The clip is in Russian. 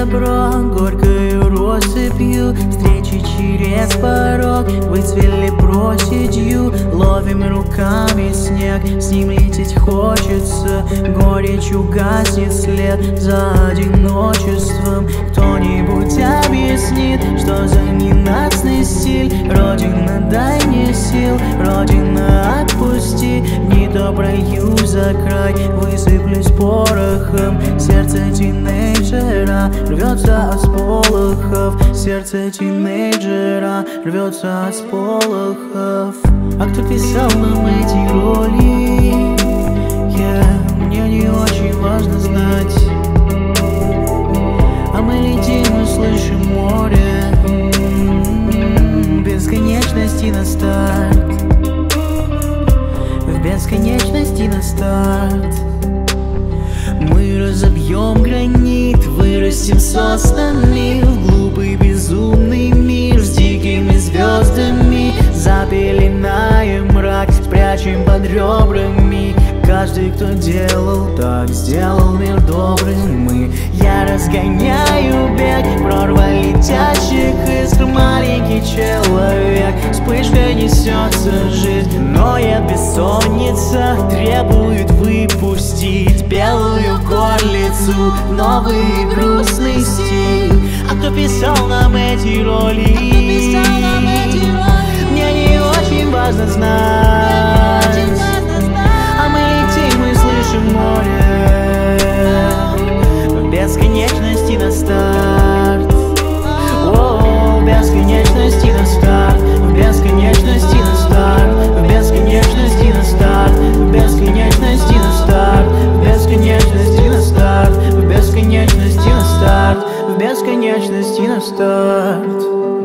добро горькою россыпью, встречи через порог выцвели проседью. Ловим руками снег, с ним лететь хочется, горечью гаснет след за одиночеством. Кто-нибудь объяснит, что за ненастный стиль? Родина, дай мне сил, Родина, отпусти. Не то прою за край, высыплюсь порохом. Сердце тинейджера рвется от сполохов. Сердце тинейджера рвется от сполохов. А кто писал нам эти роли? Мне не очень важно знать. А мы летим и слышим море, бесконечности на старт, в бесконечности на старт. Мы разобьем гранит, вырастем соснами в глупый безумный мир с дикими звездами. Запеленаем мрак, спрячем под ребрами. Каждый, кто делал так, сделал мир добрым. Я разгоняю бег, прорва летящих искр, маленький человек. Вспышкой несется жизнь, ноет бессонница, требует выпустить белую горлицу, новый грустный стиль. А кто писал нам эти роли? Мне не очень важно знать. А мы летим и слышим море, в бесконечности на старт. О, в бесконечности на старт, в бесконечности на старт, в бесконечности на старт, в бесконечности на старт, в бесконечности на старт, в бесконечности на старт, в бесконечности на старт.